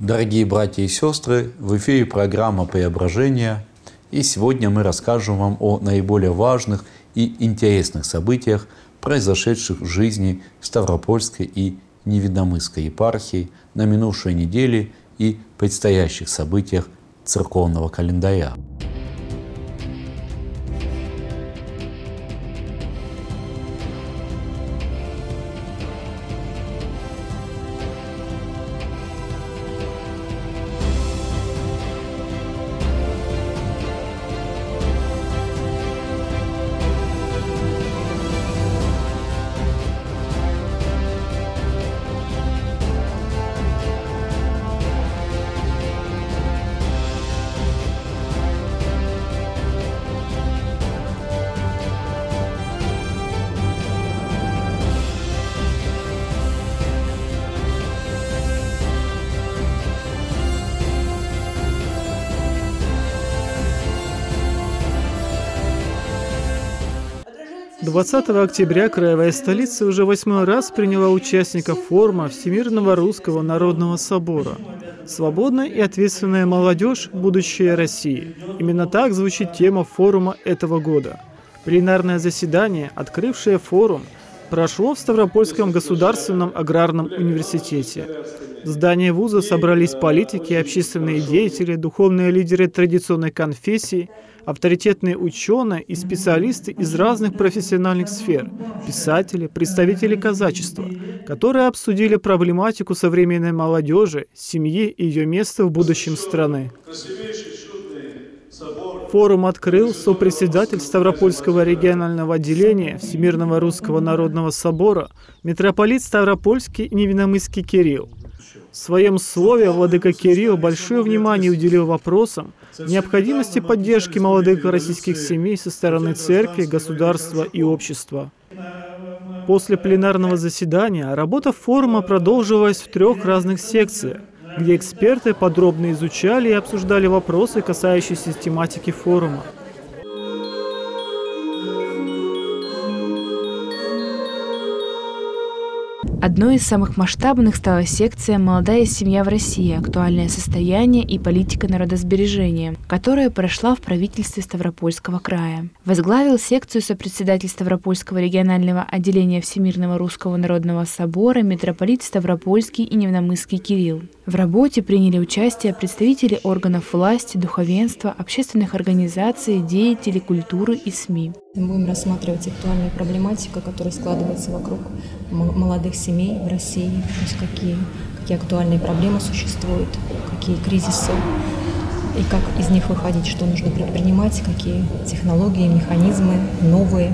Дорогие братья и сестры, в эфире программа «Преображение», и сегодня мы расскажем вам о наиболее важных и интересных событиях, произошедших в жизни Ставропольской и Невинномысской епархии на минувшей неделе и предстоящих событиях церковного календаря. 20 октября краевая столица уже 8-й раз приняла участников форума Всемирного Русского Народного Собора. «Свободная и ответственная молодежь. Будущее России». Именно так звучит тема форума этого года. Пленарное заседание, открывшее форум, прошло в Ставропольском государственном аграрном университете. В здании вуза собрались политики, общественные деятели, духовные лидеры традиционной конфессии, авторитетные ученые и специалисты из разных профессиональных сфер, писатели, представители казачества, которые обсудили проблематику современной молодежи, семьи и ее место в будущем страны. Форум открыл сопредседатель Ставропольского регионального отделения Всемирного Русского Народного Собора, митрополит Ставропольский и Невинномысский Кирилл. В своем слове владыка Кирилл большое внимание уделил вопросам необходимости поддержки молодых российских семей со стороны церкви, государства и общества. После пленарного заседания работа форума продолжилась в 3 разных секциях, где эксперты подробно изучали и обсуждали вопросы, касающиеся тематики форума. Одной из самых масштабных стала секция «Молодая семья в России. Актуальное состояние и политика народосбережения», которая прошла в правительстве Ставропольского края. Возглавил секцию сопредседатель Ставропольского регионального отделения Всемирного Русского Народного Собора митрополит Ставропольский и Невинномысский Кирилл. В работе приняли участие представители органов власти, духовенства, общественных организаций, деятелей культуры и СМИ. Мы будем рассматривать актуальную проблематику, которая складывается вокруг молодых семей в России, то есть какие актуальные проблемы существуют, какие кризисы и как из них выходить, что нужно предпринимать, какие технологии, механизмы новые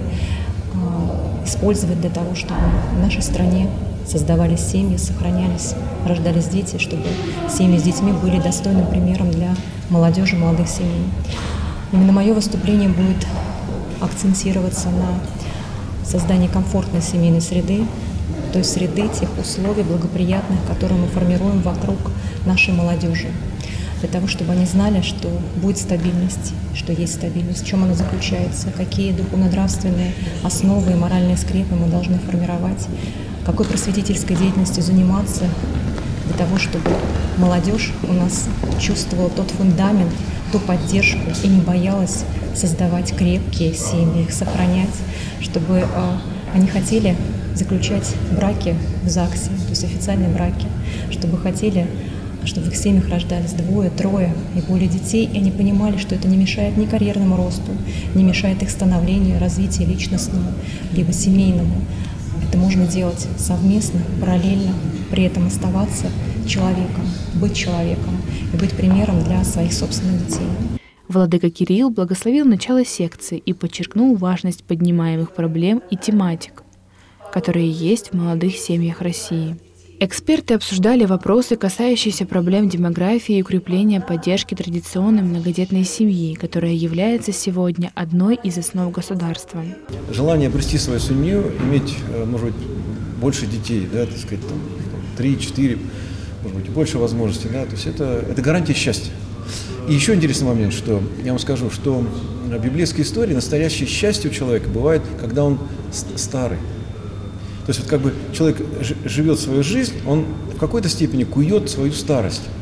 использовать для того, чтобы в нашей стране создавались семьи, сохранялись, рождались дети, чтобы семьи с детьми были достойным примером для молодежи, молодых семей. Именно мое выступление будет акцентироваться на создании комфортной семейной среды, той среды, тех условий благоприятных, которые мы формируем вокруг нашей молодежи, для того, чтобы они знали, что будет стабильность, что есть стабильность, в чем она заключается, какие духовно-нравственные основы и моральные скрепы мы должны формировать, какой просветительской деятельностью заниматься, для того, чтобы молодежь у нас чувствовала тот фундамент, ту поддержку и не боялась создавать крепкие семьи, их сохранять, чтобы они хотели заключать браки в ЗАГСе, то есть официальные браки, чтобы хотели, чтобы в их семьях рождались 2, 3 и более детей, и они понимали, что это не мешает ни карьерному росту, не мешает их становлению, развитию личностному, либо семейному. Это можно делать совместно, параллельно, при этом оставаться человеком, быть человеком и быть примером для своих собственных детей. Владыка Кирилл благословил начало секции и подчеркнул важность поднимаемых проблем и тематик, которые есть в молодых семьях России. Эксперты обсуждали вопросы, касающиеся проблем демографии и укрепления поддержки традиционной многодетной семьи, которая является сегодня одной из основ государства. Желание обрести свою семью, иметь, может быть, больше детей, да, так сказать, 3, 4, может быть, больше возможностей, да, то есть это гарантия счастья. И еще интересный момент, что я вам скажу, что в библейской истории настоящее счастье у человека бывает, когда он старый. То есть вот как бы человек живет свою жизнь, он в какой-то степени кует свою старость.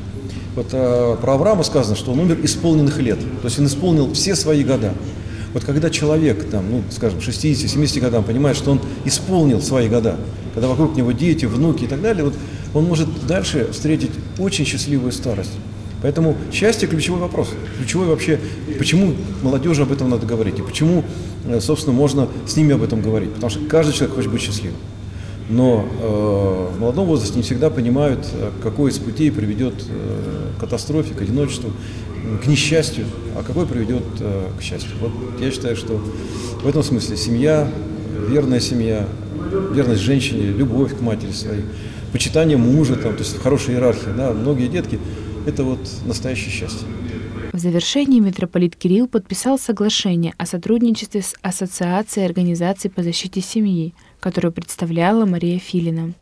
Вот про Авраама сказано, что он умер исполненных лет. То есть он исполнил все свои года. Вот когда человек, там, ну, скажем, 60-70 годам понимает, что он исполнил свои года, когда вокруг него дети, внуки и так далее, вот он может дальше встретить очень счастливую старость. Поэтому счастье – ключевой вопрос. Ключевой вообще, почему молодежи об этом надо говорить, и почему, собственно, можно с ними об этом говорить. Потому что каждый человек хочет быть счастливым. Но в молодом возрасте не всегда понимают, какой из путей приведет к катастрофе, к одиночеству, к несчастью, а какой приведет к счастью. Вот я считаю, что в этом смысле семья, верность женщине, любовь к матери своей, почитание мужа, там, то есть хорошая иерархия, да, многие детки – это вот настоящее счастье. В завершении митрополит Кирилл подписал соглашение о сотрудничестве с Ассоциацией организаций по защите семьи, которую представляла Мария Филина.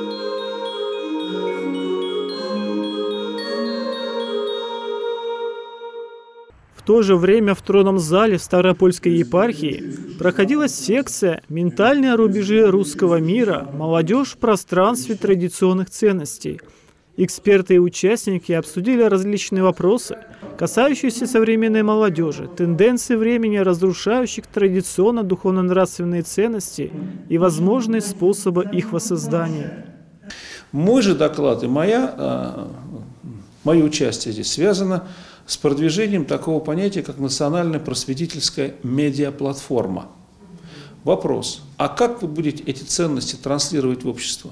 В то же время в тронном зале Ставропольской епархии проходила секция «Ментальные рубежи русского мира. Молодежь в пространстве традиционных ценностей». Эксперты и участники обсудили различные вопросы, касающиеся современной молодежи, тенденции времени, разрушающих традиционно духовно-нравственные ценности и возможные способы их воссоздания. Мой же доклад и мое участие здесь связано с продвижением такого понятия, как национальная просветительская медиаплатформа. Вопрос: а как вы будете эти ценности транслировать в общество?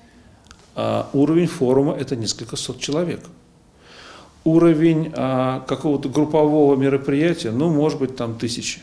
Уровень форума – это несколько сот человек. Уровень какого-то группового мероприятия, ну, может быть, там 1000.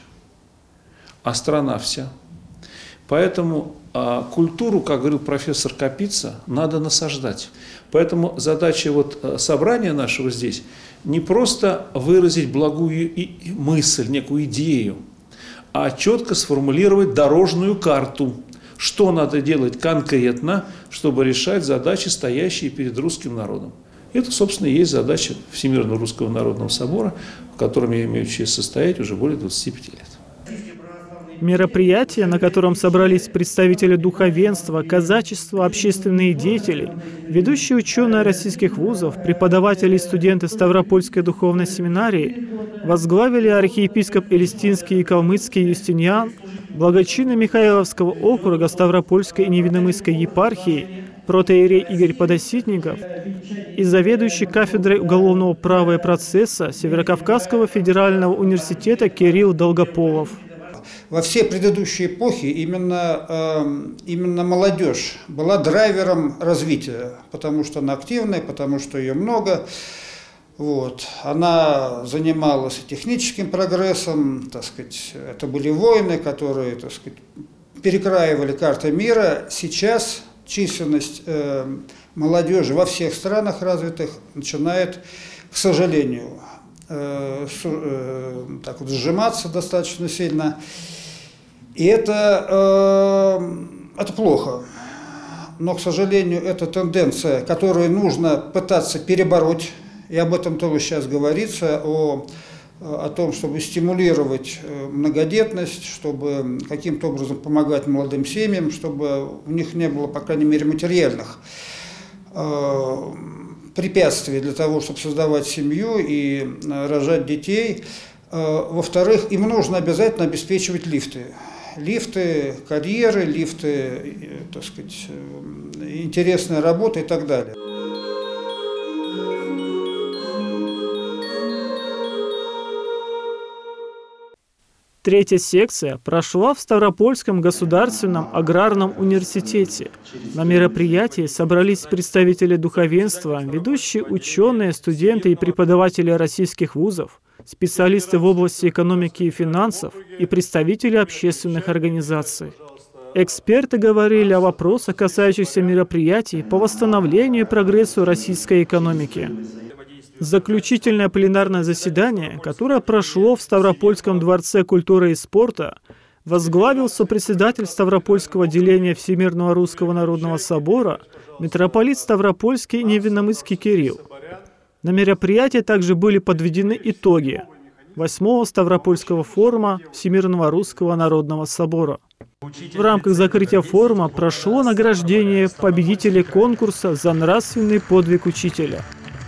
А страна вся. Поэтому культуру, как говорил профессор Капица, надо насаждать. Поэтому задача вот собрания нашего здесь не просто выразить благую мысль, некую идею, а четко сформулировать дорожную карту. Что надо делать конкретно, чтобы решать задачи, стоящие перед русским народом. Это, собственно, и есть задача Всемирного Русского Народного Собора, в котором я имею честь состоять уже более 25 лет. Мероприятие, на котором собрались представители духовенства, казачества, общественные деятели, ведущие ученые российских вузов, преподаватели и студенты Ставропольской духовной семинарии, возглавили архиепископ Элистинский и Калмыцкий Юстиниан, благочинный Михайловского округа Ставропольской и Невинномысской епархии, протоиерей Игорь Подоситников и заведующий кафедрой уголовного права и процесса Северокавказского федерального университета Кирилл Долгополов. Во все предыдущие эпохи именно молодежь была драйвером развития, потому что она активная, потому что ее много. Вот. Она занималась техническим прогрессом, так сказать, это были войны, которые, так сказать, перекраивали карты мира. Сейчас численность молодежи во всех странах развитых начинает, к сожалению, так вот сжиматься достаточно сильно. И это плохо. Но, к сожалению, это тенденция, которую нужно пытаться перебороть. И об этом тоже сейчас говорится, о том, чтобы стимулировать многодетность, чтобы каким-то образом помогать молодым семьям, чтобы у них не было, по крайней мере, материальных препятствий для того, чтобы создавать семью и рожать детей. Во-вторых, им нужно обязательно обеспечивать лифты. Лифты карьеры, лифты, так сказать, интересная работа и так далее. Третья секция прошла в Ставропольском государственном аграрном университете. На мероприятии собрались представители духовенства, ведущие ученые, студенты и преподаватели российских вузов, специалисты в области экономики и финансов и представители общественных организаций. Эксперты говорили о вопросах, касающихся мероприятий по восстановлению и прогрессу российской экономики. Заключительное пленарное заседание, которое прошло в Ставропольском дворце культуры и спорта, возглавил сопредседатель Ставропольского отделения Всемирного Русского Народного Собора митрополит Ставропольский и Невинномысский Кирилл. На мероприятии также были подведены итоги 8-го Ставропольского форума Всемирного Русского Народного Собора. В рамках закрытия форума прошло награждение победителей конкурса за нравственный подвиг учителя.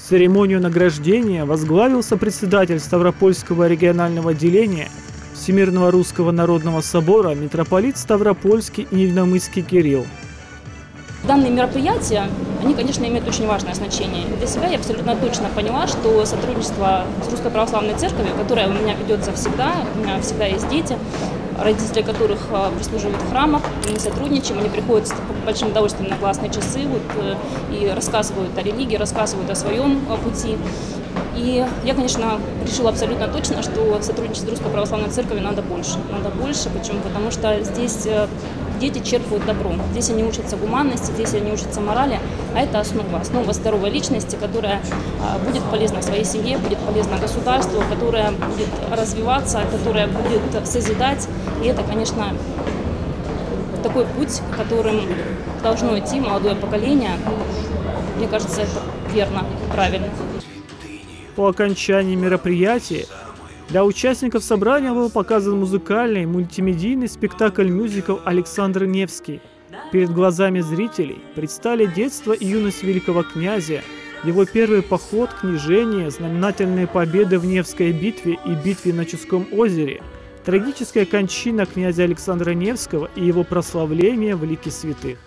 Церемонию награждения возглавил сопредседатель Ставропольского регионального отделения Всемирного Русского Народного Собора митрополит Ставропольский и Невномысский Кирилл. Данные мероприятия, они, конечно, имеют очень важное значение. Для себя я абсолютно точно поняла, что сотрудничество с Русской Православной Церковью, которое у меня ведется всегда, у меня всегда есть дети, родители которых прислуживают в храмах, мы сотрудничаем, они приходят с большим удовольствием на классные часы и рассказывают о религии, рассказывают о своем пути. И я, конечно, решила абсолютно точно, что сотрудничать с Русской Православной Церковью надо больше. Надо больше. Почему? Потому что здесь дети черпают добро. Здесь они учатся гуманности, здесь они учатся морали, а это основа здоровой личности, которая будет полезна своей семье, будет полезна государству, которая будет развиваться, которая будет созидать. И это, конечно, такой путь, которым должно идти молодое поколение. Мне кажется, это верно, правильно. По окончании мероприятия для участников собрания был показан музыкальный мультимедийный спектакль-мюзикл «Александр Невский». Перед глазами зрителей предстали детство и юность великого князя, его первый поход, княжение, знаменательные победы в Невской битве и битве на Чудском озере, трагическая кончина князя Александра Невского и его прославление в лике святых.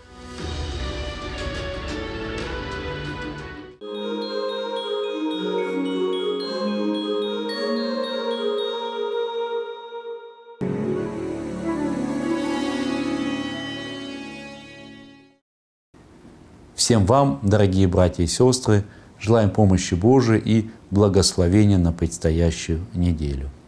Всем вам, дорогие братья и сестры, желаем помощи Божией и благословения на предстоящую неделю.